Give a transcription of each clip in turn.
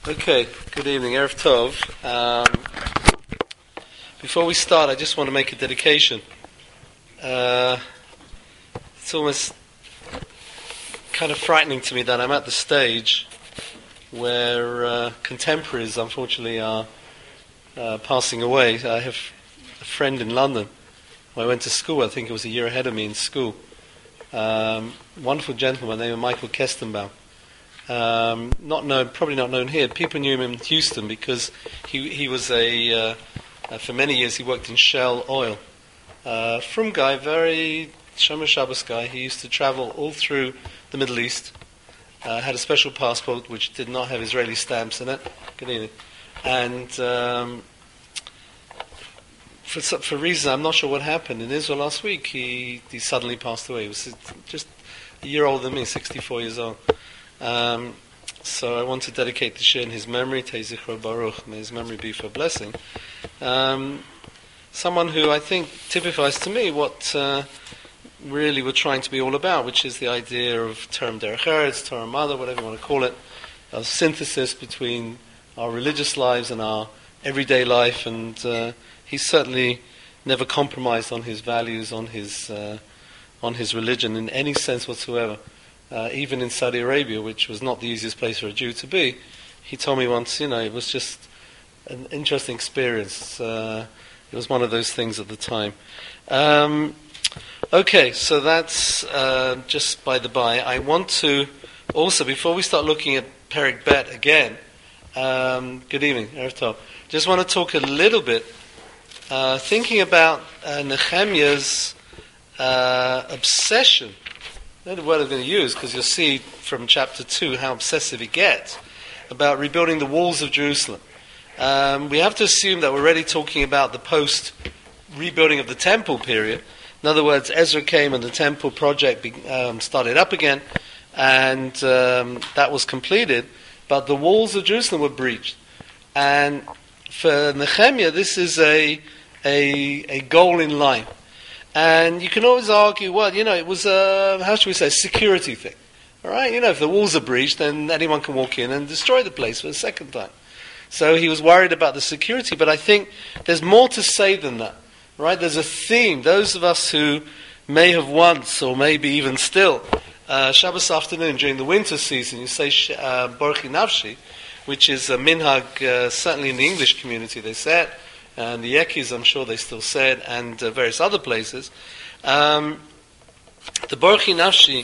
Okay, good evening, Erev Tov. Before we start, I just want to make a dedication. It's almost kind of frightening to me that I'm at the stage where contemporaries, unfortunately, are passing away. I have a friend in London who I went to school, I think it was a year ahead of me in school. Wonderful gentleman named Michael Kestenbaum. Probably not known here. People knew him in Houston because he was for many years he worked in Shell Oil. From guy, very Shomer Shabbos guy. He used to travel all through the Middle East. Had a special passport which did not have Israeli stamps in it. Good evening. And for reasons I'm not sure what happened in Israel last week, he suddenly passed away. He was just a year older than me, 64 years old. So I want to dedicate the shir in his memory, Tei Zichro Baruch, may his memory be for a blessing. Someone who I think typifies to me what really we're trying to be all about, which is the idea of Terem Derech Eretz, Torah Mother, whatever you want to call it, a synthesis between our religious lives and our everyday life, and he's certainly never compromised on his values, on his religion in any sense whatsoever. Even in Saudi Arabia, which was not the easiest place for a Jew to be, he told me once, it was just an interesting experience. It was one of those things at the time. Okay, so that's just by the by. I want to also, before we start looking at Perek Bet again, good evening, Erev Tov. Just want to talk a little bit, thinking about Nehemiah's obsession. That's the word I'm going to use, because you'll see from chapter 2 how obsessive he gets about rebuilding the walls of Jerusalem. We have to assume that we're already talking about the post-rebuilding of the temple period. In other words, Ezra came and the temple project started up again, and that was completed, but the walls of Jerusalem were breached. And for Nehemiah, this is a goal in life. And you can always argue, it was a security thing. All right, if the walls are breached, then anyone can walk in and destroy the place for a second time. So he was worried about the security, but I think there's more to say than that. Right? There's a theme. Those of us who may have once, or maybe even still, Shabbos afternoon during the winter season, you say Borchi Nafshi, which is a minhag, certainly in the English community, they say it. And the Yekis, I'm sure they still said, and various other places. The Borchi Nafshi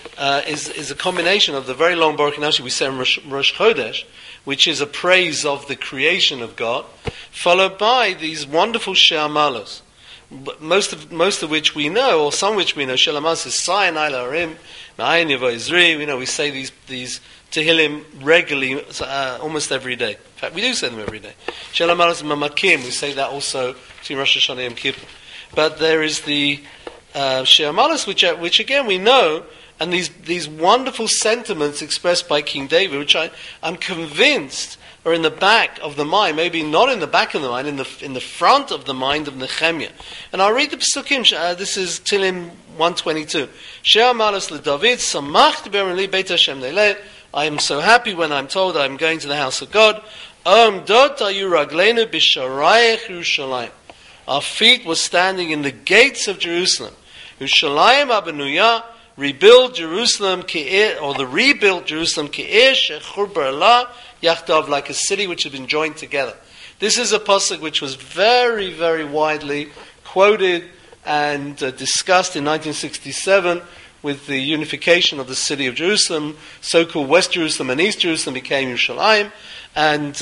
is a combination of the very long Borchi Nafshi we say in Rosh Chodesh, which is a praise of the creation of God, followed by these wonderful Shir Malos, most of which we know, or some which we know. Shir Malos is Sayin Ayla Arim, Ma'ayin Yevo Izri. We say these Tehillim regularly, almost every day. In fact, we do say them every day. Shir Malos Mamakim, we say that also between Rosh Hashanah and Yom Kippur. But there is the Shir Malos, which again we know, and these wonderful sentiments expressed by King David, which I'm convinced are in the back of the mind, maybe not in the back of the mind, in the front of the mind of Nehemiah. And I'll read the Pesukim. This is Tehillim 122. Shir Malos LeDavid, Samachti B'Li Beit Hashem Neileh. I am so happy when I'm told I'm going to the house of God. Dot ayu ragleinu b'sharayich Yerushalayim. Our feet were standing in the gates of Jerusalem. Yerushalayim abenuyah, rebuild Jerusalem the rebuilt Jerusalem ke'ir shechur barla yachdav, like a city which had been joined together. This is a pasuk which was very, very widely quoted and discussed in 1967 with the unification of the city of Jerusalem. So-called West Jerusalem and East Jerusalem became Yerushalayim, and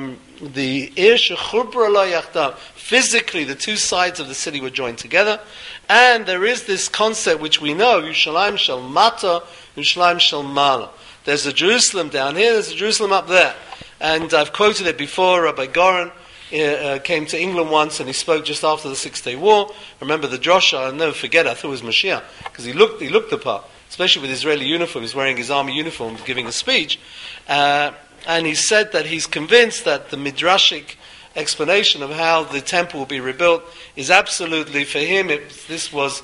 the Ir shechur barla yachdav, physically the two sides of the city were joined together. And there is this concept which we know, Yerushalayim shel mata, Yerushalayim shel mala. There's a Jerusalem down here, there's a Jerusalem up there. And I've quoted it before. Rabbi Goren came to England once and he spoke just after the 6-Day War. I remember the drosha, I'll never forget it, I thought it was Mashiach, because he looked the part, especially with Israeli uniform. He's wearing his army uniform, giving a speech. And he said that he's convinced that the midrashic explanation of how the temple will be rebuilt is absolutely, for him, this was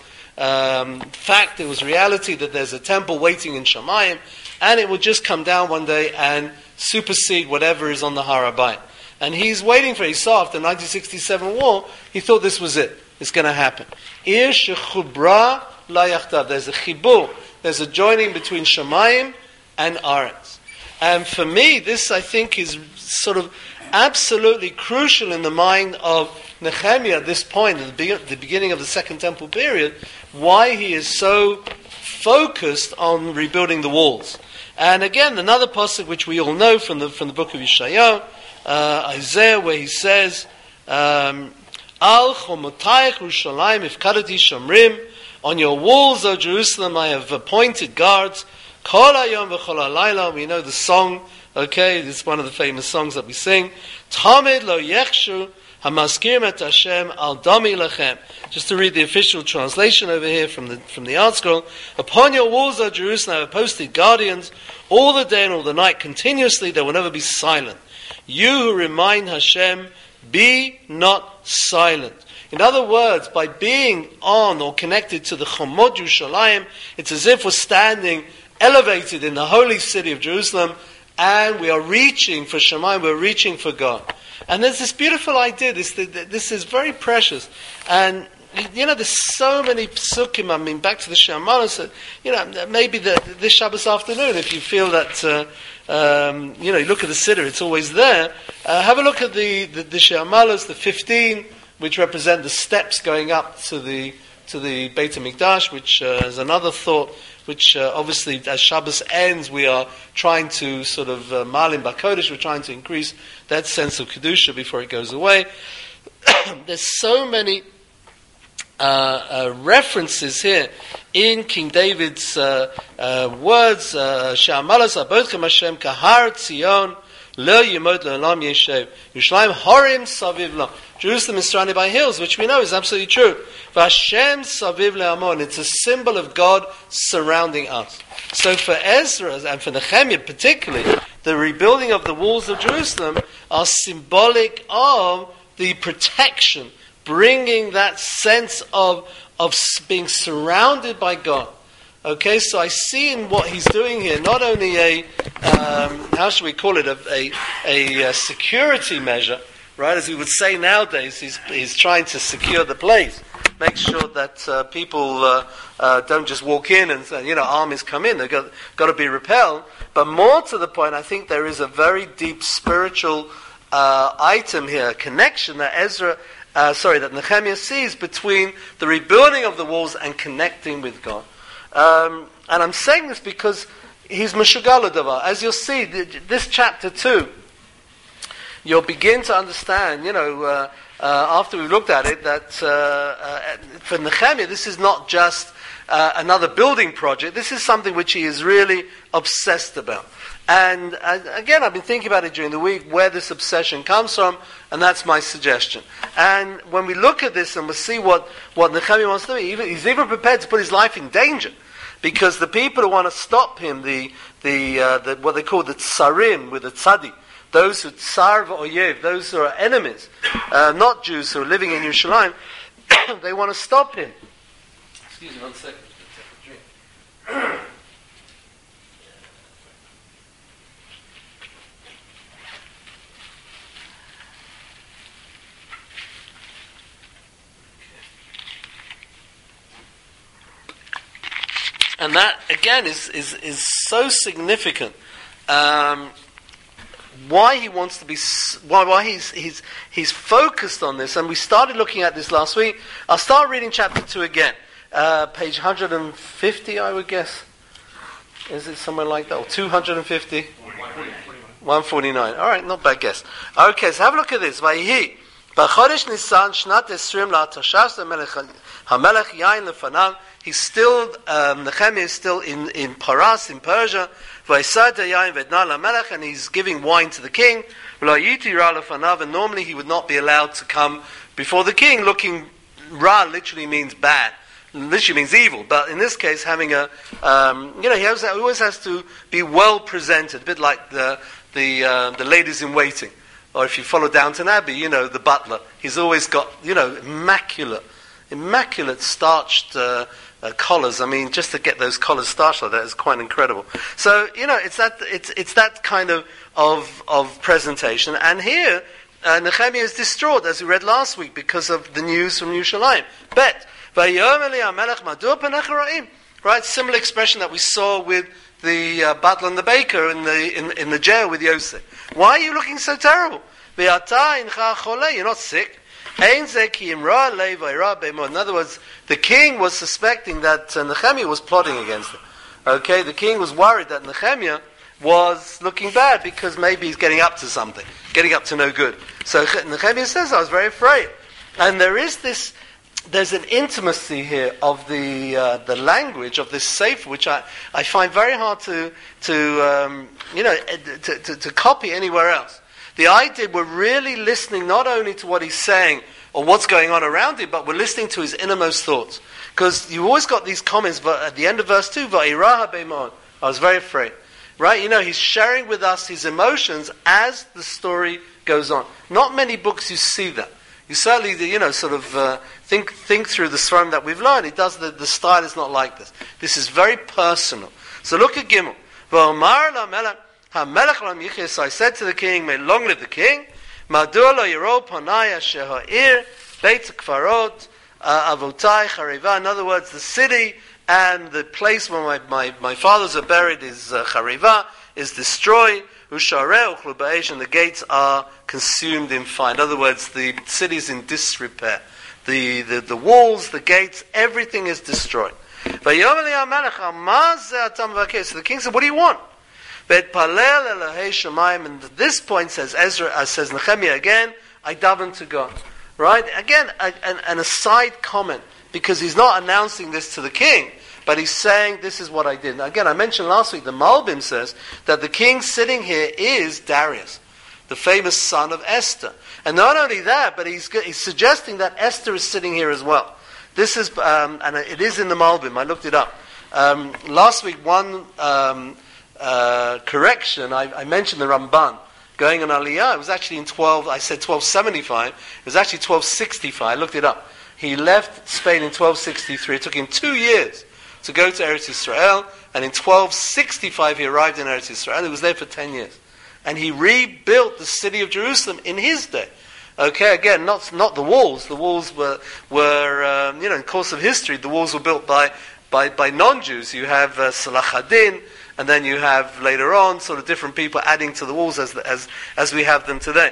fact, it was reality, that there's a temple waiting in Shamayim, and it will just come down one day and supersede whatever is on the Har HaBayit. And he's waiting for it. He saw after the 1967 war, he thought this was it. It's going to happen. Ir shechubra la yachtav. There's a chibur. There's a joining between Shamayim and Aretz. And for me, this I think is sort of absolutely crucial in the mind of Nehemiah at this point, at the beginning of the Second Temple period, why he is so focused on rebuilding the walls. And again, another passage which we all know from the book of Yeshayahu, Isaiah, where he says, Al chomotayich Yerushalayim ifkadati shomrim, on your walls, O Jerusalem, I have appointed guards. Kol hayom v'chol halayla. We know the song. Okay, this is one of the famous songs that we sing. Tamid lo yechshu hamaskirim et Hashem al dami lachem. Just to read the official translation over here from the art scroll. Upon your walls, O Jerusalem, I have posted guardians all the day and all the night, continuously. They will never be silent. You who remind Hashem, be not silent. In other words, by being on or connected to the Chomot Yerushalayim, it's as if we're standing elevated in the holy city of Jerusalem, and we are reaching for Shamayim, we're reaching for God. And there's this beautiful idea, this is very precious. And, there's so many psukim, back to the Shamalos, maybe this Shabbos afternoon, if you feel that, you look at the Siddur, it's always there. Have a look at the Shamalos, the 15, which represent the steps going up to the Beit HaMikdash, which is another thought, which obviously as Shabbos ends, we are trying to sort of Malim Bakodesh, we're trying to increase that sense of Kedusha before it goes away. There's so many references here in King David's words, She'amalos abodchem Hashem kahar Tzion, lo yimod le'olam yeshev, Yerushalayim horim saviv lo. Jerusalem is surrounded by hills, which we know is absolutely true. Vashem saviv le'amon. It's a symbol of God surrounding us. So for Ezra and for Nehemiah particularly, the rebuilding of the walls of Jerusalem are symbolic of the protection, bringing that sense of being surrounded by God. Okay, so I see in what he's doing here not only a how should we call it, a security measure, right? As we would say nowadays, he's trying to secure the place, make sure that people don't just walk in and say, armies come in. They've got to be repelled. But more to the point, I think there is a very deep spiritual item here, a connection that that Nehemiah sees between the rebuilding of the walls and connecting with God. And I'm saying this because he's Meshugal Davar. As you'll see, this chapter 2, you'll begin to understand, after we've looked at it, that for Nehemiah, this is not just another building project. This is something which he is really obsessed about. And again, I've been thinking about it during the week, where this obsession comes from, and that's my suggestion. And when we look at this and we see what Nehemiah wants to do, he's even prepared to put his life in danger, because the people who want to stop him, the what they call the tsarim with the tzadi, those who tsar v'oyev, those who are enemies, not Jews who are living in Yerushalayim, they want to stop him. Excuse me 1 second. Take a drink. And that again is so significant. Why he wants to be, why he's focused on this, and we started looking at this last week. I'll start reading chapter 2 again, page 150, I would guess. Is it somewhere like that, or 250? 149. All right, not bad guess. Okay, so have a look at this. Vayihi b'chodesh Nisan shnat esrim la'atashas hamelech yain lefanav. He's still, Nehemiah is still in Paras, in Persia, and he's giving wine to the king. And normally he would not be allowed to come before the king. Looking, ra literally means bad, literally means evil. But in this case, having he always has to be well presented, a bit like the ladies in waiting. Or if you follow Downton Abbey, the butler. He's always got, immaculate starched collars. I mean, just to get those collars starched like that is quite incredible. So, it's that kind of presentation. And here, Nehemiah is distraught, as we read last week, because of the news from Yerushalayim. Bet, right? Similar expression that we saw with the butler and the baker in the jail with Yosef. Why are you looking so terrible? You're not sick. In other words, the king was suspecting that Nehemiah was plotting against him. Okay, the king was worried that Nehemiah was looking bad because maybe he's getting up to something, getting up to no good. So Nehemiah says, I was very afraid. And there's an intimacy here of the language of this sefer, which I find very hard to copy anywhere else. The idea we're really listening not only to what he's saying or what's going on around him, but we're listening to his innermost thoughts. Because you've always got these comments at the end of verse 2, Va'iraha be'mon, I was very afraid. Right? He's sharing with us his emotions as the story goes on. Not many books you see that. You certainly, think through the Sfarim that we've learned. It does. The style is not like this. This is very personal. So look at Gimel. So I said to the king, may long live the king. Madur lo yiro panaya sheha'ir beit kfarot avotai chareva. In other words, the city and the place where my fathers are buried is chareva, is destroyed. Ushareh uchlu ba'esh, and the gates are consumed in fire. In other words, the city is in disrepair. The walls, the gates, everything is destroyed. So the king said, what do you want? And at this point, says Nehemiah again, I daven to God. Right? Again, an aside comment, because he's not announcing this to the king, but he's saying, this is what I did. Now, again, I mentioned last week, the Malbim says that the king sitting here is Darius, the famous son of Esther. And not only that, but he's suggesting that Esther is sitting here as well. This is, and it is in the Malbim, I looked it up. Last week, one correction, I mentioned the Ramban going on Aliyah. It was actually in 1275. It was actually 1265. I looked it up. He left Spain in 1263. It took him 2 years to go to Eretz Yisrael, and in 1265 he arrived in Eretz Yisrael. He was there for 10 years. And he rebuilt the city of Jerusalem in his day. Okay, again, not the walls. The walls were in the course of history, the walls were built by non-Jews. You have Salah ad-Din, and then you have later on sort of different people adding to the walls as we have them today.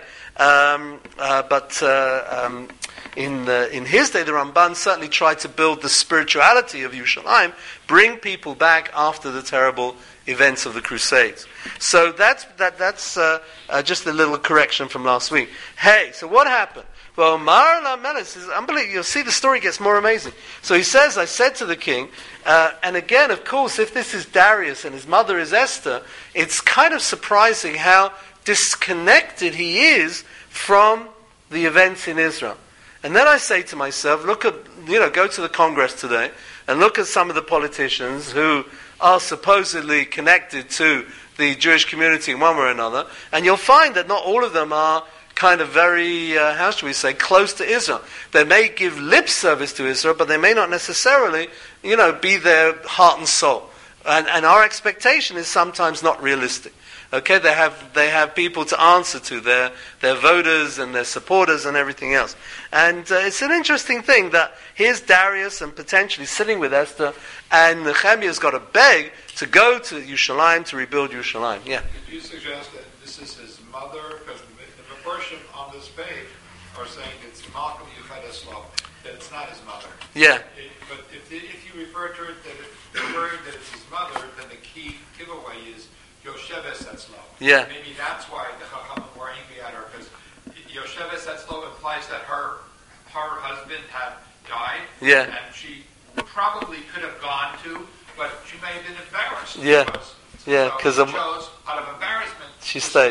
In his day, the Ramban certainly tried to build the spirituality of Yerushalayim, bring people back after the terrible events of the Crusades. So that's just a little correction from last week. Hey, so what happened? Well, Mar says, unbelievable. You'll see the story gets more amazing. So he says, I said to the king, and again, of course, if this is Darius and his mother is Esther, it's kind of surprising how disconnected he is from the events in Israel. And then I say to myself, go to the Congress today and look at some of the politicians who are supposedly connected to the Jewish community in one way or another, and you'll find that not all of them are kind of very, close to Israel. They may give lip service to Israel, but they may not necessarily, be their heart and soul. And our expectation is sometimes not realistic. Okay, they have people to answer to, their voters and their supporters and everything else. And it's an interesting thing that here's Darius and potentially sitting with Esther, and Nehemiah's got to beg to go to Yerushalayim to rebuild Yerushalayim. Yeah. Could you suggest that this is his mother? Because the proportion on this page are saying it's Malcolm Yuchadaslo, that it's not his mother. Yeah. But if you refer to it referring that it's his mother, then the key giveaway is Yosheves Etzlo. Yeah. Maybe that's why the Chachamim were angry at her, because Yosheves Etzlo implies that her husband had died. Yeah. And she probably could have gone to, but she may have been embarrassed. Yeah. Yeah, because so chose out of embarrassment. She stayed.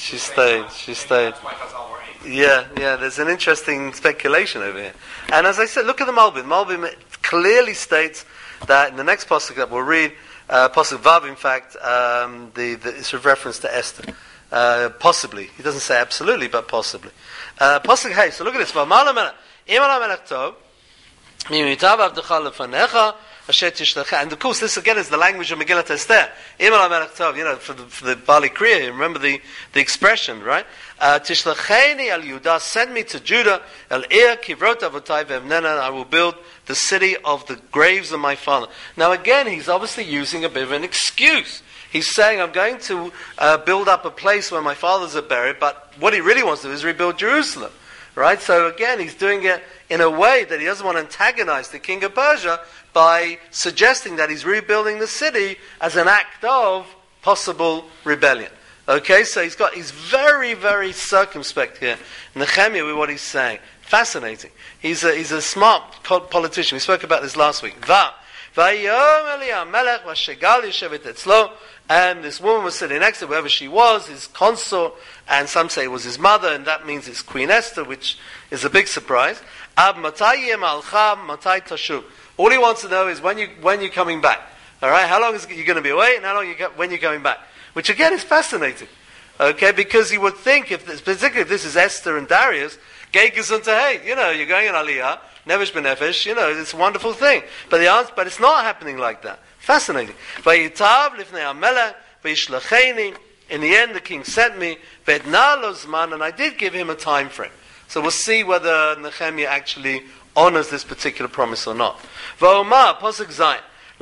That's why Chazal were angry. Yeah. There's an interesting speculation over here. And as I said, look at the Malbim. Malbim clearly states that in the next pasuk that we'll read, pasuk Vav, in fact, it's a reference to Esther. Possibly. He doesn't say absolutely, but possibly. Pasuk Hey, so look at this. asher tishlacheni. And of course, this again is the language of Megillat Esther. Imel HaMelech Tov, for the Bali Kriya, remember the expression, right? Tishlacheni al Yehuda, send me to Judah, el ir kivrot avotai ve'evnena, I will build the city of the graves of my father. Now again, he's obviously using a bit of an excuse. He's saying, I'm going to build up a place where my fathers are buried, but what he really wants to do is rebuild Jerusalem. Right? So again, he's doing it in a way that he doesn't want to antagonize the king of Persia by suggesting that he's rebuilding the city as an act of possible rebellion. Okay, so he's very, very circumspect here. Nehemiah with what he's saying. Fascinating. He's a smart politician. We spoke about this last week. And this woman was sitting next to whoever she was, his consort, and some say it was his mother, and that means it's Queen Esther, which is a big surprise. All he wants to know is when you're coming back. All right, how long is you going to be away, and when you're coming back? Which again is fascinating. Okay, because you would think, particularly if this is Esther and Darius, you're going in Aliyah, Nefesh B'Nefesh, it's a wonderful thing. But it's not happening like that. Fascinating. In the end, the king sent me, and I did give him a time frame. So we'll see whether Nehemiah actually honors this particular promise or not. Pasuk Zayin.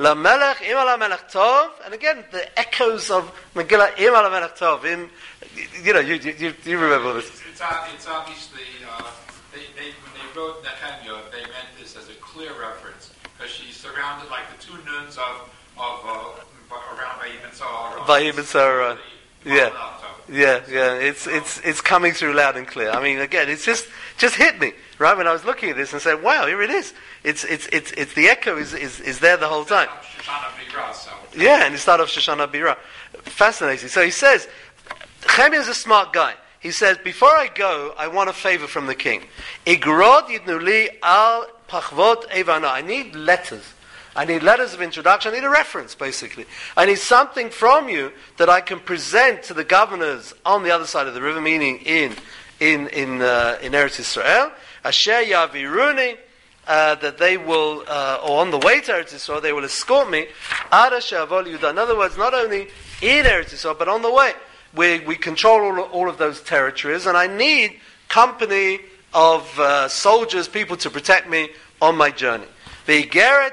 And again, the echoes of Megillah Imal HaMelech Tov. You remember this. It's obviously, when they wrote Nehemiah, they meant this as a clear reference, because she's surrounded like the two nuns of around Vayibin Sarah. Yeah. It's coming through loud and clear. I mean, again, it's just hit me right when I was looking at this and said, "Wow, here it is." It's the echo is there the whole time. Yeah, and he started off Shoshana Bira. Fascinating. So he says, Nehemiah is a smart guy. He says, before I go, I want a favor from the king. Igrod yidnuli al pachvot evana. I need letters. I need letters of introduction. I need a reference, basically. I need something from you that I can present to the governors on the other side of the river, meaning in Eretz Yisrael. Asher yaviruni, that they will, or on the way to Eretz Yisrael, they will escort me. Ada she'avol Yudah. In other words, not only in Eretz Yisrael, but on the way. We control all of those territories, and I need company of soldiers, people to protect me on my journey. And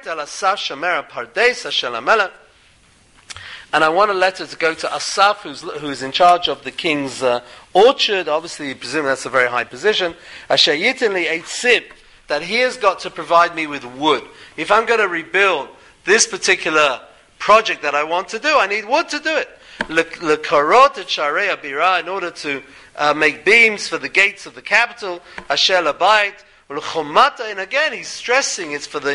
I want a letter to go to Asaph, who's in charge of the king's orchard. Obviously, you presume that's a very high position. That he has got to provide me with wood. If I'm going to rebuild this particular project that I want to do, I need wood to do it. In order to make beams for the gates of the capital, Asher Labayit. And again, he's stressing it's for the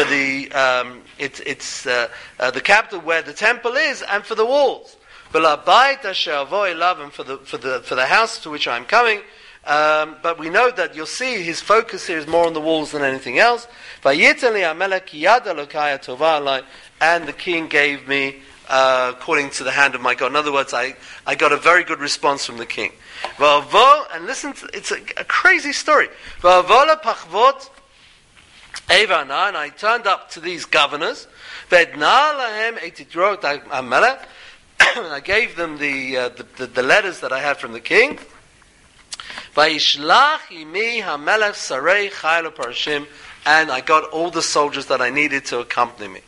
capital where the temple is, and for the walls. And for the house to which I'm coming. But we know that you'll see his focus here is more on the walls than anything else. And the king gave me according to the hand of my God. In other words, I got a very good response from the king. And listen, it's a crazy story. And I turned up to these governors. I gave them the letters that I had from the king. And I got all the soldiers that I needed to accompany me.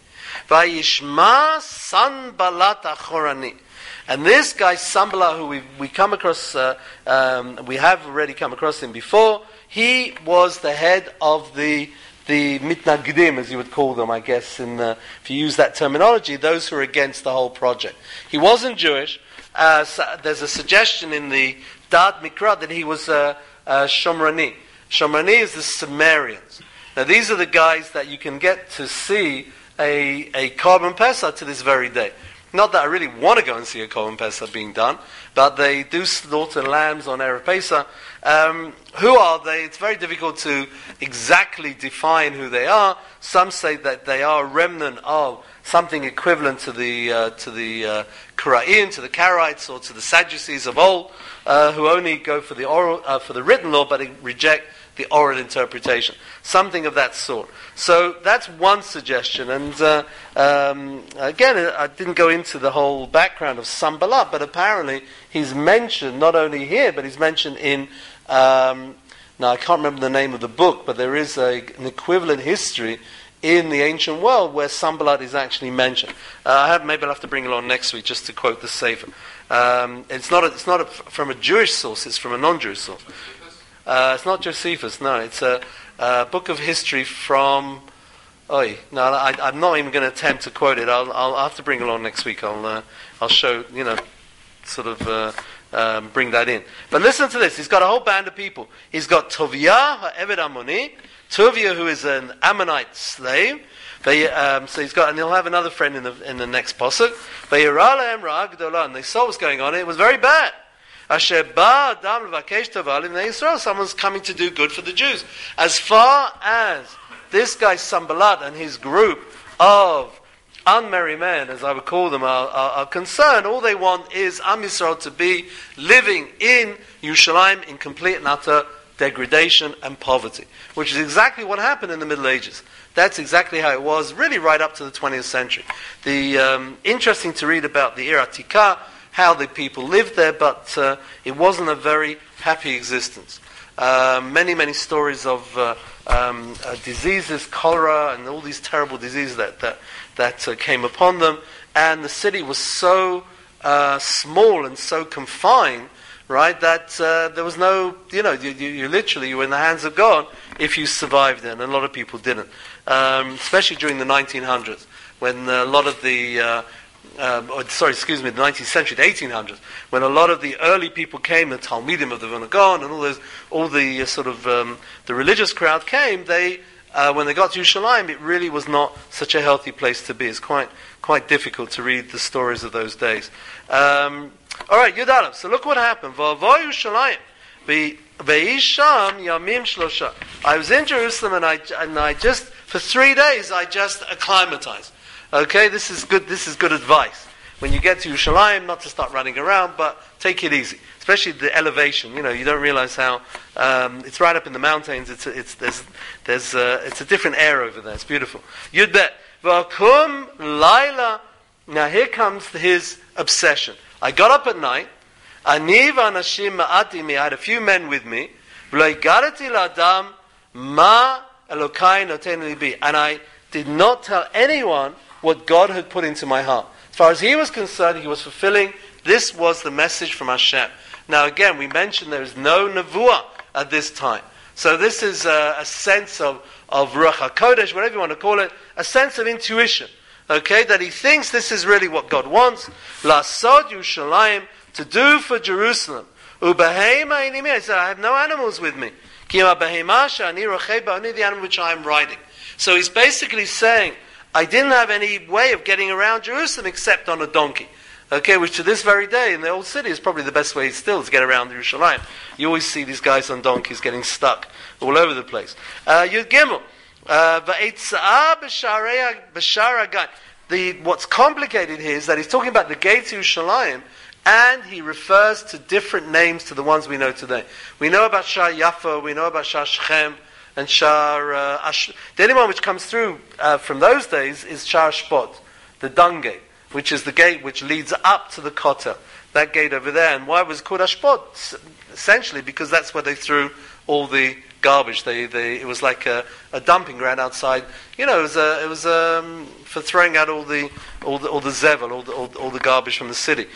And this guy Sanballat, who we come across, we have already come across him before. He was the head of the mitnagdim, as you would call them, I guess, if you use that terminology, those who are against the whole project. He wasn't Jewish. So there's a suggestion in the Da'at Mikra that he was Shomrani. Shomrani is the Sumerians. Now these are the guys that you can get to see a Korban Pesach to this very day. Not that I really want to go and see a Korban Pesach being done, but they do slaughter lambs on Erev Pesach. Who are they? It's very difficult to exactly define who they are. Some say that they are a remnant of something equivalent to the Karaim, to the Karaites, or to the Sadducees of old, who only go for the oral, for the written law, but reject the oral interpretation. Something of that sort. So that's one suggestion. And again, I didn't go into the whole background of Sanballat, but apparently he's mentioned not only here, but he's mentioned in... now I can't remember the name of the book, but there is an equivalent history in the ancient world where Sanballat is actually mentioned. Maybe I'll have to bring it along next week just to quote the Sefer. It's not from a Jewish source; it's from a non-Jewish source. It's not Josephus. No, it's a book of history from. I'm not even going to attempt to quote it. I'll have to bring it along next week. I'll show bring that in. But listen to this. He's got a whole band of people. He's got Tovia ha'Eved Ammoni, Tovia, who is an Ammonite slave. So he's got, and he'll have another friend in the next pasuk. And they saw what's going on. It was very bad. Someone's coming to do good for the Jews. As far as this guy Sanballat and his group of unmerry men, as I would call them, are concerned, all they want is Am Yisrael to be living in Yerushalayim in complete and utter degradation and poverty, which is exactly what happened in the Middle Ages. That's exactly how it was, really right up to the 20th century. Interesting to read about the Ir Atikah, how the people lived there, but it wasn't a very happy existence. Many stories of diseases, cholera, and all these terrible diseases that came upon them, and the city was so small and so confined, right, that there was no, you were in the hands of God if you survived it, and a lot of people didn't. Especially during the 1900s, when a lot of the, the 19th century, the 1800s, when a lot of the early people came, the Talmidim of the Vilna Gaon, and all the the religious crowd came, when they got to Yerushalayim, it really was not such a healthy place to be. It's quite difficult to read the stories of those days. All right, Yud Aleph. So look what happened. V'avo Yerushalayim, ve'isham yamim shlosha. I was in Jerusalem, and I just for 3 days I just acclimatized. Okay, this is good. This is good advice. When you get to Yerushalayim, not to start running around, but take it easy. Especially the elevation. You don't realize how it's right up in the mountains. There's a different air over there. It's beautiful. Yud Bet. V'akum laila. Now here comes his obsession. I got up at night. Ani v'anashim ma'atim. I had a few men with me. V'lo igarati la'adam ma Elokai notenu libi. And I did not tell anyone what God had put into my heart. As far as he was concerned, he was fulfilling. This was the message from Hashem. Now again, we mentioned there is no nevuah at this time. So this is a sense of Ruach HaKodesh, whatever you want to call it, a sense of intuition. Okay, that he thinks this is really what God wants. La'asod Yerushalayim, to do for Jerusalem. U'behema inimi, I said, I have no animals with me. Ki ha'behema she'ani rochei ba, only the animal which I am riding. So he's basically saying, I didn't have any way of getting around Jerusalem except on a donkey. Okay, which to this very day in the old city is probably the best way still to get around Yerushalayim. You always see these guys on donkeys getting stuck all over the place. Yud Gimel. What's complicated here is that he's talking about the gates of Yerushalayim, and he refers to different names to the ones we know today. We know about Shar Yafa, we know about Shar Shechem, and Shar Ash. The only one which comes through from those days is Shar Shpot, the dung gate, which is the gate which leads up to the Kotel, that gate over there. And why was it called Ashpot? Essentially because that's where they threw all the garbage. It was like a dumping ground outside. It was for throwing out all the zevel, all the garbage from the city.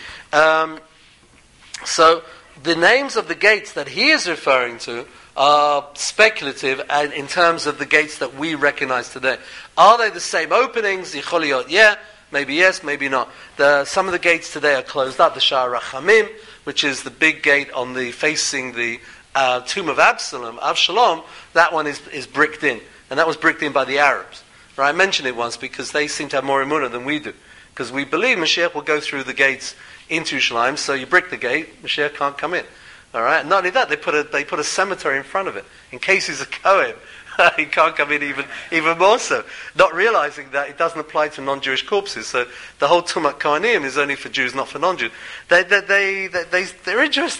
So the names of the gates that he is referring to are speculative, and in terms of the gates that we recognize today. Are they the same openings? Yeah. Maybe yes, maybe not. Some of the gates today are closed up. The Sha'ar Rachamim, which is the big gate facing the tomb of Avshalom, that one is bricked in. And that was bricked in by the Arabs. Right? I mentioned it once because they seem to have more emunah than we do. Because we believe Mashiach will go through the gates into Yerushalayim, so you brick the gate, Mashiach can't come in. All right? Not only that, they put a cemetery in front of it. In case he's a Kohen, he can't come in even more so. Not realizing that it doesn't apply to non-Jewish corpses. So the whole Tumat Kohanim is only for Jews, not for non-Jews. They're interesting.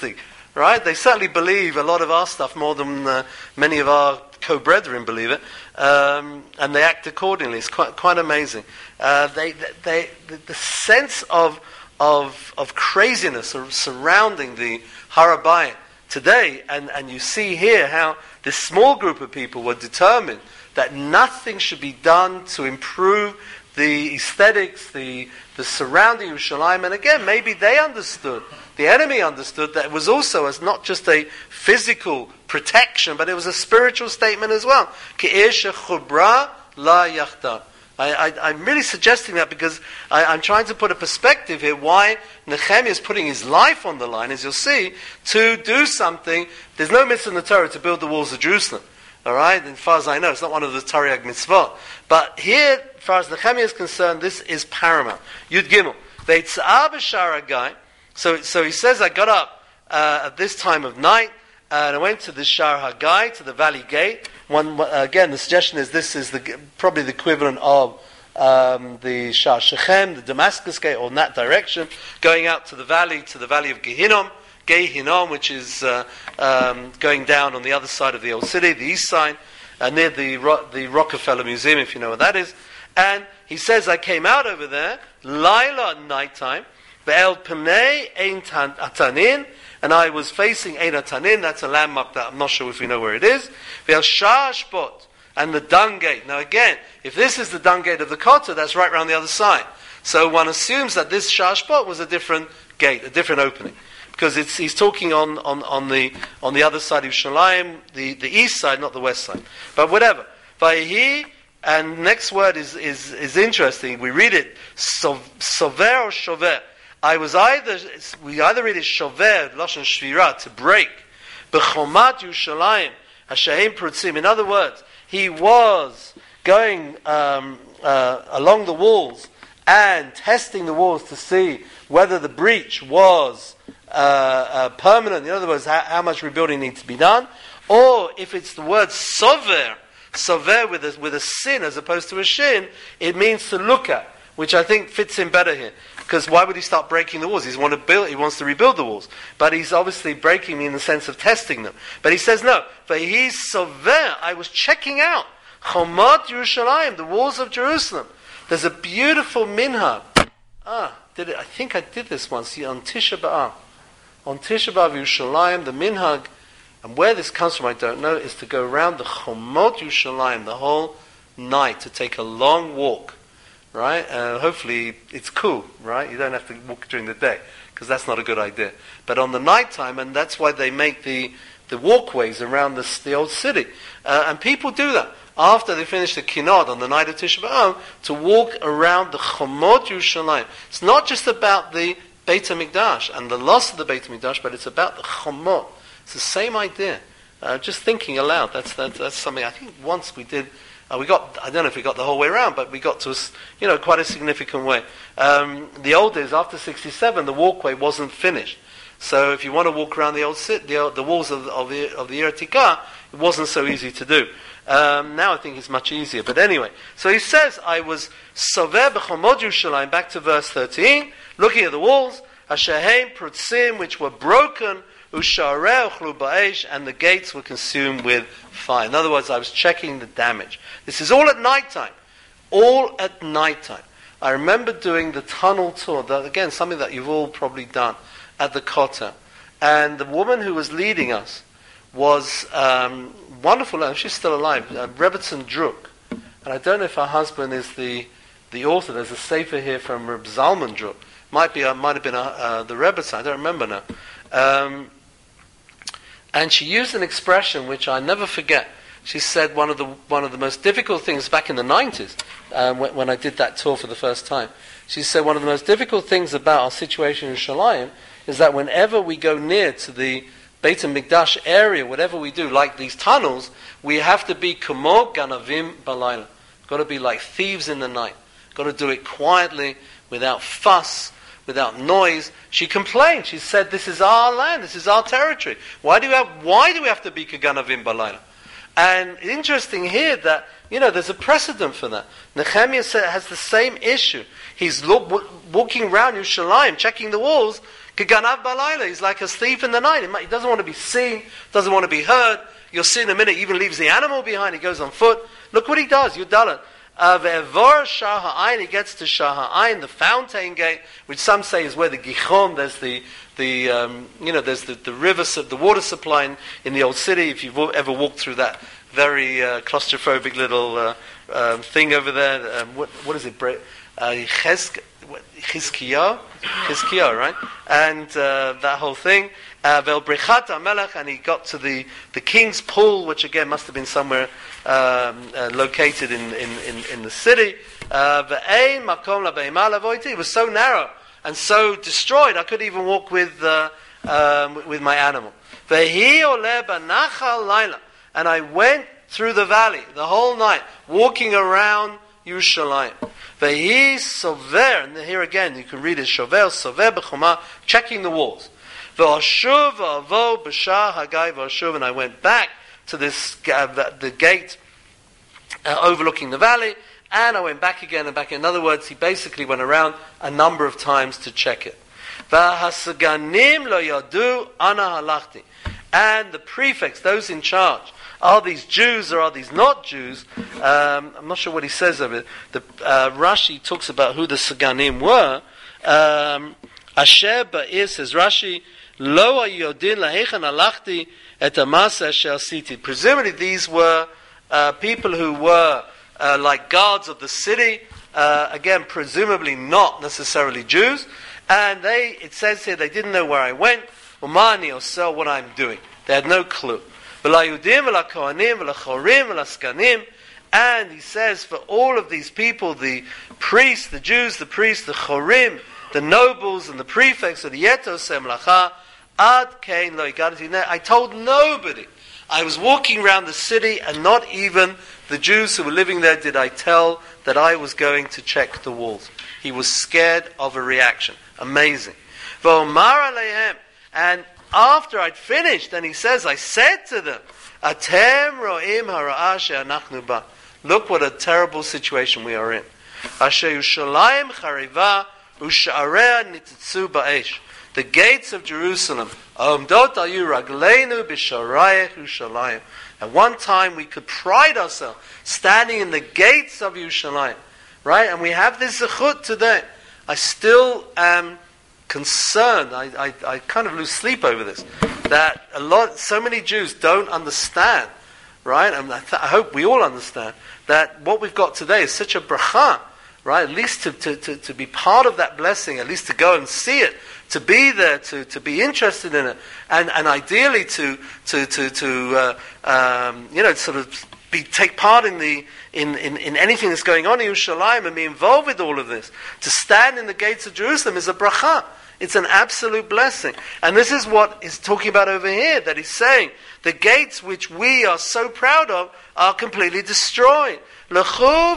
right? They certainly believe a lot of our stuff more than many of our co-brethren believe it, and they act accordingly. It's quite amazing. The sense of craziness surrounding the Har HaBayit today, and you see here how this small group of people were determined that nothing should be done to improve the aesthetics, the surrounding of Yerushalayim. And again, maybe they understood, the enemy understood, that it was also as not just a physical protection, but it was a spiritual statement as well. Ki'ir shechubra la yachda. I'm really suggesting that because I'm trying to put a perspective here why Nehemiah is putting his life on the line, as you'll see, to do something. There's no mitzvah in the Torah to build the walls of Jerusalem. All right? And as far as I know, it's not one of the Tariag mitzvot. But here, as far as Nehemiah is concerned, this is paramount. Yud Gimel. Veitzah b'shar Hagai. So he says, I got up at this time of night, and I went to the Shar Hagai, to the Valley Gate. Again, the suggestion is this is probably the equivalent of the Shar Shechem, the Damascus Gate, or in that direction, going out to the valley of Gehinnom, which is going down on the other side of the old city, the east side, near the Rockefeller Museum, if you know what that is. And he says, I came out over there, Laila at nighttime, Ve'el Pnei Ein Atanin, and I was facing Ein Atanin, that's a landmark that I'm not sure if we know where it is. Ve'el Shar Shpot, and the dung gate. Now again, if this is the dung gate of the Kotel, that's right around the other side. So one assumes that this Shar Shpot was a different gate, a different opening. Because he's talking on the other side of Yerushalayim, the east side, not the west side. But whatever. Vayehi, and next word is interesting. We read it sover or shover. We either read it shover, lashon shvira, to break. B'chomat Yerushalayim hashem prutzim. In other words, he was going along the walls and testing the walls to see whether the breach was permanent. In other words, how much rebuilding needs to be done, or if it's the word sover with a sin as opposed to a shin, it means to look at, which I think fits in better here. Because why would he start breaking the walls? He wants to rebuild the walls, but he's obviously breaking them in the sense of testing them. But he says no. He's sover. I was checking out Chomat Yerushalayim, the walls of Jerusalem. There's a beautiful minhag. I think I did this once on Tisha B'Av. On Tisha B'Av Yerushalayim, the minhag, and where this comes from I don't know, is to go around the Chomot Yerushalayim the whole night, to take a long walk, right? Hopefully it's cool, right? You don't have to walk during the day, because that's not a good idea. But on the night time, and that's why they make the walkways around the old city. And people do that. After they finish the Kinod on the night of Tisha B'Av, to walk around the Chomot Yerushalayim. It's not just about the Beit HaMikdash and the loss of the Beit HaMikdash, but it's about the Chomot. It's the same idea. Just thinking aloud. That's something I think once we did. I don't know if we got the whole way around, but we got to quite a significant way. The old days, after 67, the walkway wasn't finished. So if you want to walk around the old city, the walls of the Ir Tikah, it wasn't so easy to do. Now I think it's much easier. But anyway, so he says, I was sover b'chomot Yerushalayim, back to verse 13, looking at the walls, hashehem prutzim, which were broken, ushareh uchlu ba'esh, and the gates were consumed with fire. In other words, I was checking the damage. This is all at night time. All at night time. I remember doing the tunnel tour, again, something that you've all probably done, at the Kotel. And the woman who was leading us was wonderful, she's still alive, Rebbetzin Druk. And I don't know if her husband is the author. There's a sefer here from Reb Zalman Druk. Might have been the Rebbetzin, I don't remember now. And she used an expression which I never forget. She said one of the most difficult things back in the 90s, when I did that tour for the first time. She said one of the most difficult things about our situation in Shalayim is that whenever we go near to the Beit HaMikdash area, whatever we do, like these tunnels, we have to be kamo ganavim balayla. Got to be like thieves in the night. Got to do it quietly, without fuss, without noise. She complained. She said, "This is our land. This is our territory. Why do we have to be kaganavim balayla?" And interesting here that there's a precedent for that. Nehemiah has the same issue. He's walking around Yerushalayim, checking the walls. Kiganav balayla, he's like a thief in the night. He doesn't want to be seen, doesn't want to be heard. You'll see in a minute, he even leaves the animal behind, he goes on foot. Look what he does, Yudalat. Ve'evor Shah Ha'ayin, he gets to Shah Ha'ayin, the fountain gate, which some say is where the Gichon, there's there's the river, the water supply in the old city. If you've ever walked through that very claustrophobic little thing over there, what is it? Chizkiah, right? And that whole thing. Vel Brechat HaMelech, and he got to the king's pool, which again must have been somewhere located in the city. Ve'ein makom labeima lavoiti. It was so narrow and so destroyed, I couldn't even walk with my animal. Vehi ole banachal laila, and I went through the valley the whole night, walking around Yerushalayim. Vehi sover, and here again you can read it, shover, sover b'choma, checking the walls. Ve'ashuv avo b'shah hagai ve'ashuv, and I went back to this the gate overlooking the valley, and I went back again and back. In other words, he basically went around a number of times to check it. V'hasaganim lo yadu ana halachti, and the prefects, those in charge, are these Jews or are these not Jews? I'm not sure what he says of it. Rashi talks about who the Saganim were. Asher ba'ir, says Rashi, lo yodin lahechan halachti et amasa asher asiti. Presumably these were people who were like guards of the city, again presumably not necessarily Jews, and it says here they didn't know where I went, umani or so what I'm doing. They had no clue. And he says for all of these people, the priests, the Jews, the priests, the chorim, the nobles and the prefects of the yetos semlacha, ad kein lo igadati. I told nobody. I was walking around the city, and not even the Jews who were living there did I tell that I was going to check the walls. He was scared of a reaction. Amazing. V'omar aleihem, and after I'd finished, and he says, I said to them, Atem ro'im hara'ah she'anachnu ba. Look what a terrible situation we are in. Asher Yerushalayim chariva u'sha'area nitetzu ba'esh. The gates of Jerusalem, Omdot ayu ragleinu b'sharayech Yerushalayim. At one time we could pride ourselves standing in the gates of Yerushalayim, right? And we have this zechut today. I still am concerned. I kind of lose sleep over this. That so many Jews don't understand, right? And I hope we all understand that what we've got today is such a bracha, right? At least to be part of that blessing, at least to go and see it, to be there, to be interested in it, and ideally to sort of take part in anything that's going on in Yerushalayim and be involved with all of this. To stand in the gates of Jerusalem is a bracha. It's an absolute blessing. And this is what he's talking about over here, that he's saying the gates which we are so proud of are completely destroyed. Let's go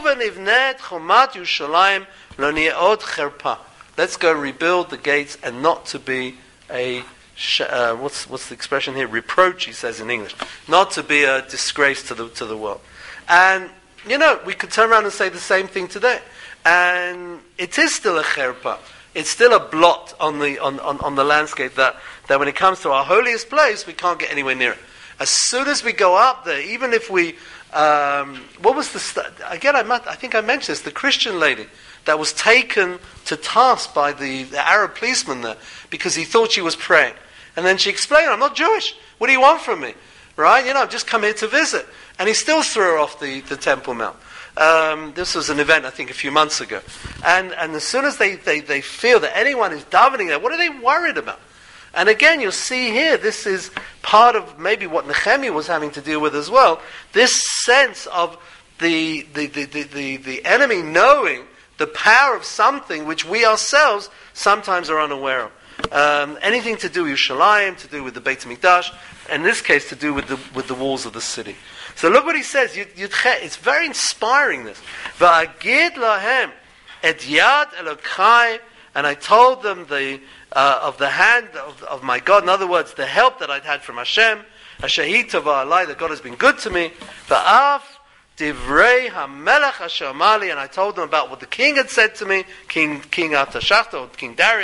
rebuild the gates, and not to be a what's the expression here? Reproach, he says in English. Not to be a disgrace to the world. And we could turn around and say the same thing today. And it is still a cherpa. It's still a blot on the landscape that when it comes to our holiest place, we can't get anywhere near it. As soon as we go up there, even if we, what was again? I think I mentioned this. The Christian lady that was taken to task by the Arab policeman there because he thought she was praying, and then she explained, "I'm not Jewish. What do you want from me? Right? I've just come here to visit." And he still threw her off the Temple Mount. This was an event, I think, a few months ago. And as soon as they feel that anyone is davening there, what are they worried about? And again, you'll see here, this is part of maybe what Nehemiah was having to deal with as well. This sense of the enemy knowing the power of something which we ourselves sometimes are unaware of. Anything to do with Yerushalayim, to do with the Beit HaMikdash, in this case to do with the walls of the city. So look what he says. It's very inspiring, this. Va'agid lahem et yad Elokai, and I told them of the hand of my God. In other words, the help that I'd had from Hashem. Asher tova alai, that God has been good to me. Va'af divrei hamelech asher amali, and I told them about what the king had said to me, King Artashasta, or King Darius.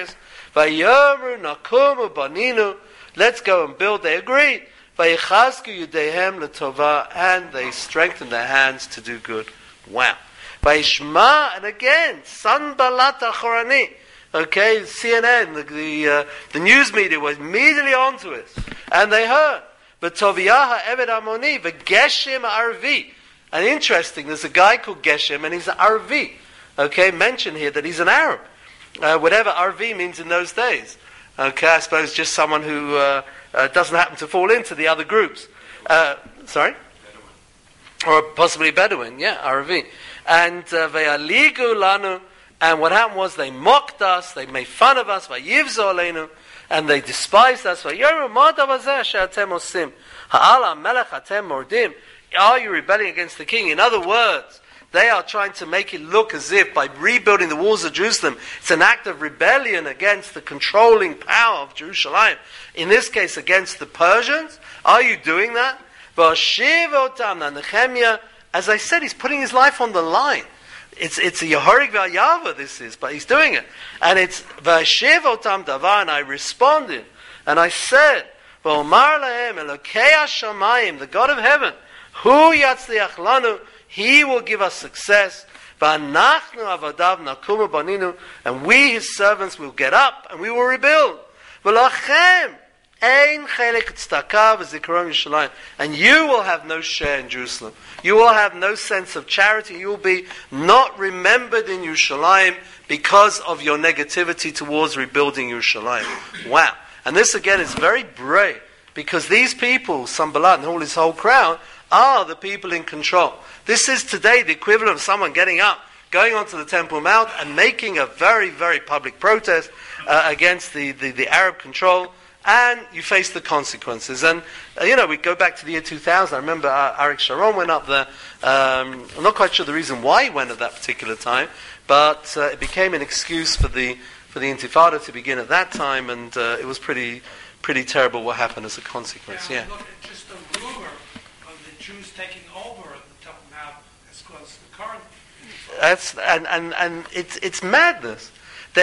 Vayomru nakumu baninu. Let's go and build. They agreed. Vayichazku yudehem l'tova, and they strengthened their hands to do good. Wow. Vayishma, and again, Sanballat Achorani. Okay, CNN, the news media was immediately onto it, and they heard. But Toviyaha Eved Amoni, v'Geshem Arvi. And interesting, there's a guy called Geshem, and he's an Arvi. Okay, mentioned here that he's an Arab. Whatever Arvi means in those days. Okay, I suppose just someone who doesn't happen to fall into the other groups. Sorry? Or possibly Bedouin, yeah, Arvi. And Ve'aligu lanu, and what happened was they mocked us, they made fun of us, Vayivzo aleinu, and they despised us. Vayoru ma davazeh she'atem osim, ha'ala melech atem mordim. Are you rebelling against the king? In other words, they are trying to make it look as if by rebuilding the walls of Jerusalem, it's an act of rebellion against the controlling power of Jerusalem. In this case, against the Persians. Are you doing that? And Nehemiah, as I said, he's putting his life on the line. It's a Yehorig V'Ayava, this is, but he's doing it. And it's V'ashiv otam davar, and I responded, and I said, V'omar lahem Elokei HaShamayim, the God of heaven, Hu yatzliach lanu, He will give us success. V'anachnu avadav nakumu baninu, and we, His servants, will get up and we will rebuild. V'lachem ein chelek tzedakah v'zikaron Yerushalayim, and you will have no share in Jerusalem. You will have no sense of charity. You will be not remembered in Yerushalayim because of your negativity towards rebuilding Yerushalayim. Wow! And this again is very brave, because these people, Sanballat and all his whole crowd, are the people in control. This is today the equivalent of someone getting up, going onto the Temple Mount and making a very, very public protest against the Arab control, and you face the consequences. And, we go back to the year 2000. I remember Arik Sharon went up there. I'm not quite sure the reason why he went at that particular time, but it became an excuse for the Intifada to begin at that time, and it was pretty terrible what happened as a consequence. Yeah. Look, just a rumor of the Jews taking over the Temple Mount as well as the current. That's and it's madness.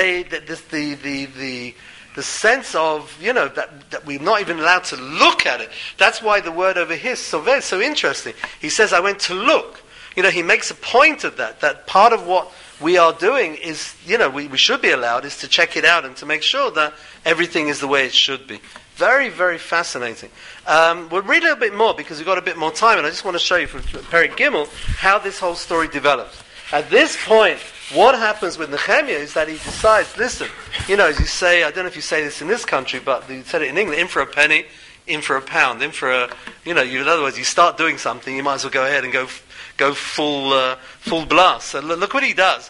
The sense of that we're not even allowed to look at it. That's why the word over here is so interesting. He says, "I went to look." He makes a point of that. That part of what we are doing is, we should be allowed is to check it out and to make sure that everything is the way it should be. Very, very fascinating. We'll read a little bit more because we've got a bit more time, and I just want to show you from Perek Gimel how this whole story develops. At this point, what happens with Nehemiah is that he decides, listen, as you say, I don't know if you say this in this country, but you said it in England, in for a penny, in for a pound, in for a, in other words, you start doing something, you might as well go ahead and go full blast. So look what he does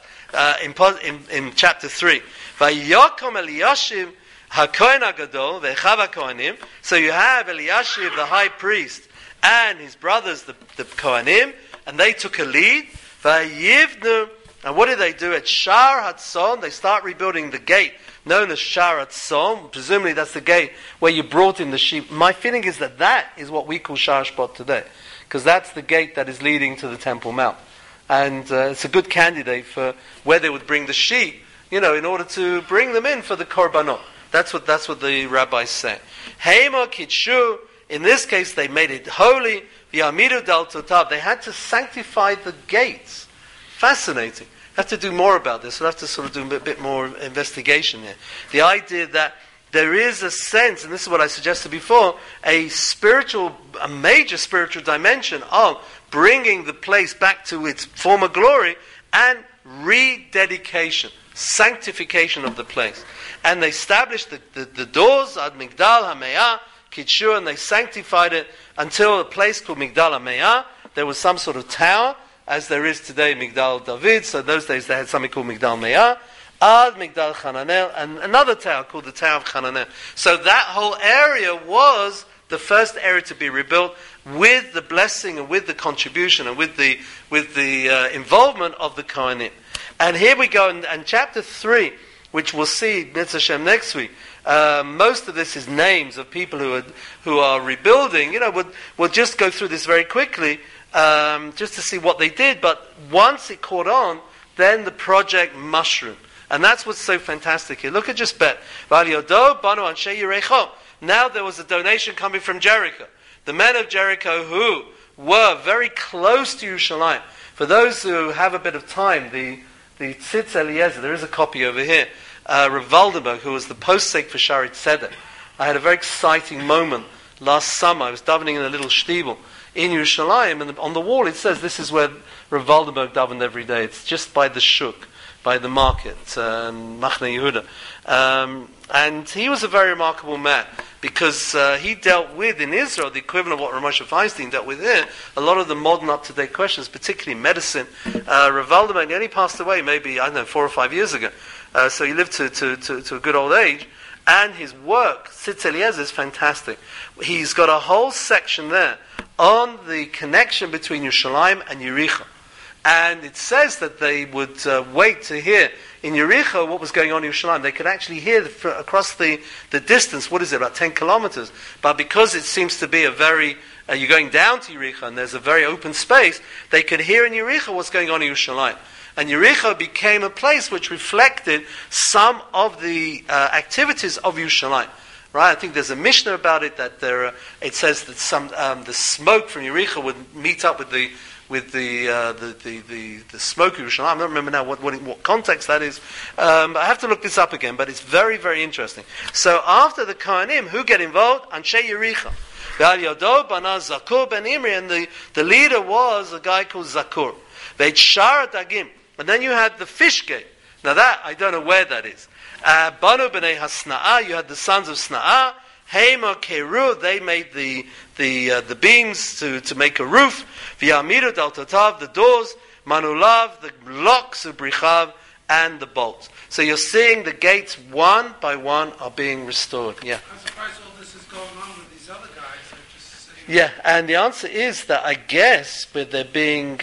in chapter 3. Vayokom Eliashib HaKohen HaGadol ve'echav HaKohanim. So you have Eliashib, the high priest, and his brothers, the Kohanim, and they took a lead. Vayivnu, and what did they do? At Shar Hatzon, they start rebuilding the gate known as Shar Hatzon. Presumably that's the gate where you brought in the sheep. My feeling is that is what we call Shar Shpot today, because that's the gate that is leading to the Temple Mount. And it's a good candidate for where they would bring the sheep, in order to bring them in for the Korbanot. That's what the rabbis say. Heima Kitshu, in this case they made it holy. V'yamidu dal totav, they had to sanctify the gates. Fascinating. Have to do more about this. We'll have to sort of do a bit more investigation here. The idea that there is a sense, and this is what I suggested before, a major spiritual dimension of bringing the place back to its former glory and rededication, sanctification of the place. And they established the doors, Ad Migdal HaMe'ah, Kitshur, and they sanctified it until a place called Migdal HaMe'ah. There was some sort of tower, as there is today, Migdal David. So in those days they had something called Migdal Me'ah, Ad Migdal Hananel, and another tower called the Tower of Hananel. So that whole area was the first area to be rebuilt with the blessing and with the contribution and with the involvement of the Kohanim. And here we go, and chapter 3, which we'll see Mitzvah Hashem next week. Most of this is names of people who are rebuilding. We'll just go through this very quickly. Just to see what they did, but once it caught on, then the project mushroomed. And that's what's so fantastic here. Look at just Bet. Now there was a donation coming from Jericho. The men of Jericho who were very close to Yerushalayim. For those who have a bit of time, the Tzitz Eliezer, there is a copy over here, Rav Waldenberg, who was the postsek for Shari Tzedek. I had a very exciting moment last summer. I was davening in a little shtibel in Yerushalayim, and on the wall it says this is where Rav Waldenberg davened every day. It's just by the shuk, by the market, Machne Yehuda. And he was a very remarkable man, because he dealt with, in Israel, the equivalent of what Ramosha Feinstein dealt with here, a lot of the modern up-to-date questions, particularly medicine. Rav Waldenberg, he only passed away maybe, 4 or 5 years ago. So he lived to a good old age. And his work, Tzitz Eliezer, is fantastic. He's got a whole section there on the connection between Yerushalayim and Yericho. And it says that they would wait to hear in Yericho what was going on in Yerushalayim. They could actually hear across the distance, what is it, about 10 kilometers. But because it seems to be a very, you're going down to Yericho and there's a very open space, they could hear in Yericho what's going on in Yerushalayim. And Yericho became a place which reflected some of the activities of Yerushalayim. Right? I think there's a Mishnah about it that it says that some the smoke from Yericho would meet up with the smoke of Yerushalayim. I don't remember now what context that is. I have to look this up again, but it's very, very interesting. So after the Kohanim, who get involved? Anshe Yericho. Zakur ben Imri, and the leader was a guy called Zakur. And then you had the fish gate. Now that, I don't know where that is. Banu b'nei Hasna'a, you had the sons of Sna'a. Hema Keru, they made the beams to make a roof. V'yamiru daltotav, the doors. Manulav, the locks of Brichav, and the bolts. So you're seeing the gates one by one are being restored. Yeah. I'm surprised all this is going on with these other guys. They're just saying. Yeah, and the answer is that I guess with there being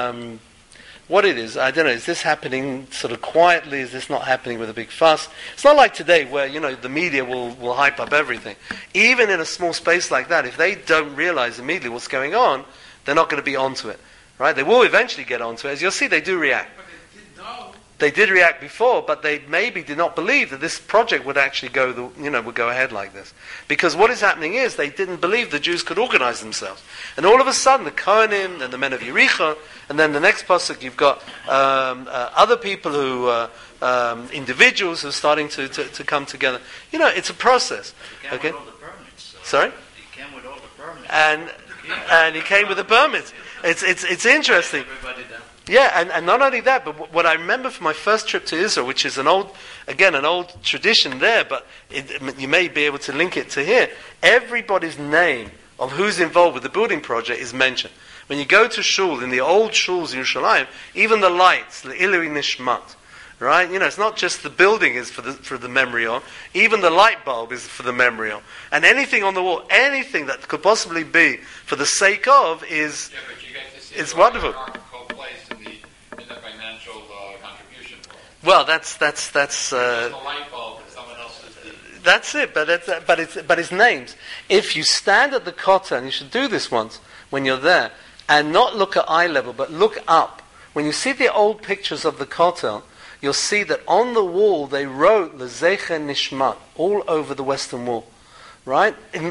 what it is, I don't know, is this happening sort of quietly? Is this not happening with a big fuss? It's not like today where, the media will hype up everything. Even in a small space like that, if they don't realize immediately what's going on, they're not going to be onto it. Right? They will eventually get onto it. As you'll see, they do react. But they did know. They did react before, but they maybe did not believe that this project would actually would go ahead like this. Because what is happening is they didn't believe the Jews could organize themselves. And all of a sudden, the Kohanim and the men of Yericho, and then the next pasuk, you've got other people who, individuals who are starting to come together. It's a process. He came with all the permits. Sorry? He came with all the permits. And he came with the permits. It's interesting. Everybody down. Yeah, and not only that, but what I remember from my first trip to Israel, which is an old tradition there, but you may be able to link it to here. Everybody's name of who's involved with the building project is mentioned. When you go to shul, in the old shuls in Yerushalayim, even the lights, the Ilui Nishmat, right? It's not just the building is for the memory of, even the light bulb is for the memory of. And anything on the wall, anything that could possibly be for the sake of is, Yeah, but you get to see it's the wonderful. hierarchical place in the financial contribution world. Well, that's Just the light bulb and someone else's deed. That's it, but it's names. If you stand at the Kotel, and you should do this once when you're there, and not look at eye level, but look up. When you see the old pictures of the Kotel, you'll see that on the wall they wrote Lezecher Nishmat all over the western wall, right? When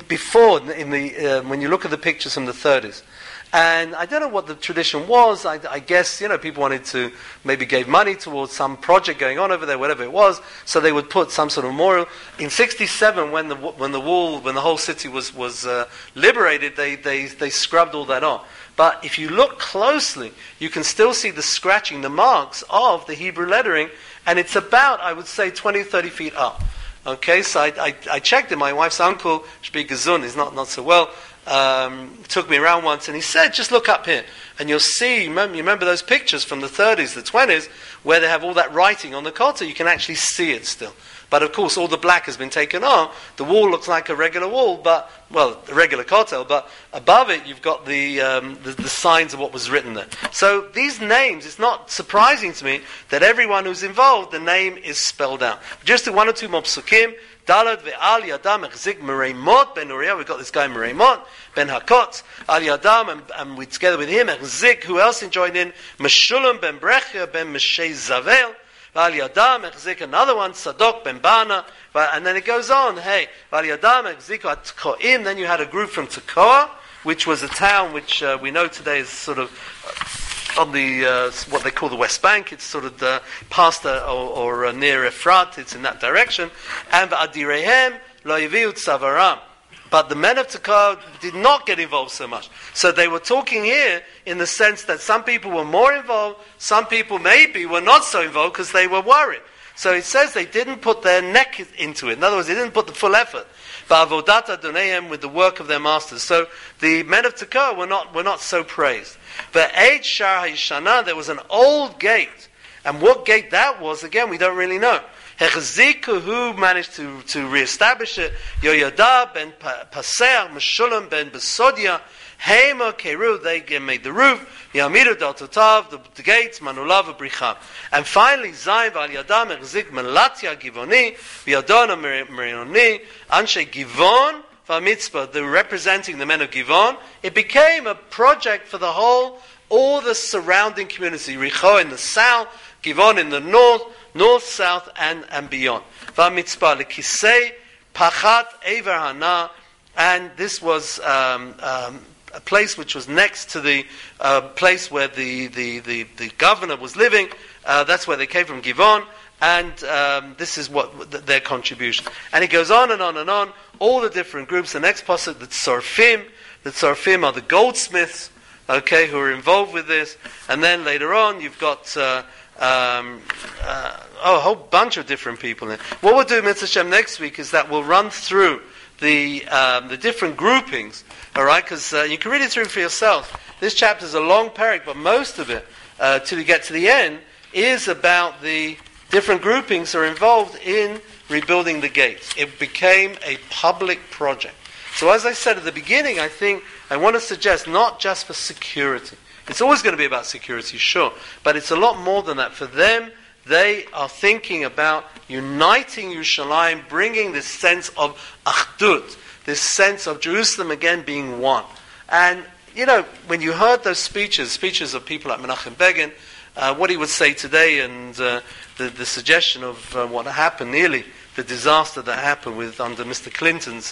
you look at the pictures from the 30s. And I don't know what the tradition was. I guess, people wanted to, maybe gave money towards some project going on over there, whatever it was, so they would put some sort of memorial. In 1967, when the whole city was liberated, they scrubbed all that off. But if you look closely, you can still see the scratching, the marks of the Hebrew lettering, and it's about, I would say, 20, 30 feet up. Okay, so I checked it. My wife's uncle, Shbi Gazun, is not so well, took me around once, and he said, just look up here, and you'll see, you remember those pictures from the 30s, the 20s, where they have all that writing on the kotel, you can actually see it still. But of course, all the black has been taken off. The wall looks like a regular wall, a regular kotel, but above it you've got the signs of what was written there. So these names, it's not surprising to me that everyone who's involved, the name is spelled out. Just the one or two more psukim. Dalad ve'al yadam echzik Mereimot ben Uriah. We've got this guy Mereimot ben Hakot al yadam, and we together with him echzik. Who else joined in? Meshulam ben Brechia ben Meshei Zavel. Val Yadam Echzik, another one, Sadok ben Bana, and then it goes on, hey, Val Yadam Echzik at Tkoim, then you had a group from Tekoa, which was a town which we know today is sort of on the what they call the West Bank. It's sort of past or near Efrat. It's in that direction. And Adirehem lo yaviu tzavaram. But the men of Tekoa did not get involved so much. So they were talking here in the sense that some people were more involved, some people maybe were not so involved because they were worried. So it says they didn't put their neck into it. In other words, they didn't put the full effort. But avodat Adonaihem, with the work of their masters. So the men of Tekoa were not so praised. But Eid Shar HaYishana, there was an old gate. And what gate that was, again, we don't really know. Hechziku, who managed to re-establish it, Yoyada ben Paseach, Meshulam ben Besodia, Hema Keru, they made the roof, Yamiru Daltotav, the gates, Manulav Bricham. And finally, Zayin Val Yadam, Hechzik Melatya Givoni, Yadona Merioni, Anshe Givon, Mitzvah, the representing the men of Givon. It became a project for all the surrounding community. Richo in the south, Givon in the north, south, and beyond. Mitzvah lekisei pachat ever hana, and this was a place which was next to the place where the governor was living. That's where they came from, Givon. And this is what their contribution. And it goes on and on and on. All the different groups. The next pasuk, the Tzorfim. The Tzorfim are the goldsmiths, okay, who are involved with this. And then later on, you've got a whole bunch of different people. What we'll do, Mitzvah Shem, next week is that we'll run through the different groupings. All right, because you can read it through for yourself. This chapter is a long parak, but most of it, till you get to the end, is about the different groupings are involved in rebuilding the gates. It became a public project. So as I said at the beginning, I think I want to suggest not just for security. It's always going to be about security, sure, but it's a lot more than that. For them, they are thinking about uniting Yerushalayim, bringing this sense of achdut, this sense of Jerusalem again being one. And, when you heard those speeches of people like Menachem Begin, what he would say today, and the suggestion of what happened, nearly the disaster that happened under Mr. Clinton's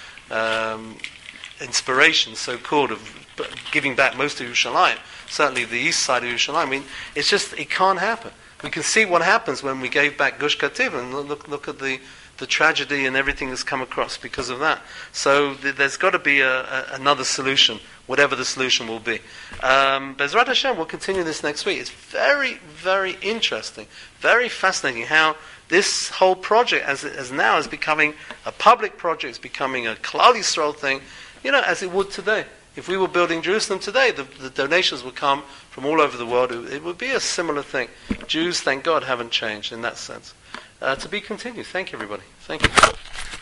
inspiration, so-called, of giving back most of Yerushalayim, certainly the east side of Yerushalayim. I mean, it can't happen. We can see what happens when we gave back Gush Katif, and look at the tragedy and everything that's come across because of that. So there's got to be another solution, whatever the solution will be. Bezrat Hashem, we'll continue this next week. It's very, very interesting, very fascinating how this whole project, as now, is becoming a public project, it's becoming a Klal Yisrael thing, as it would today. If we were building Jerusalem today, the donations would come from all over the world. It would be a similar thing. Jews, thank God, haven't changed in that sense. To be continued. Thank you, everybody. Thank you.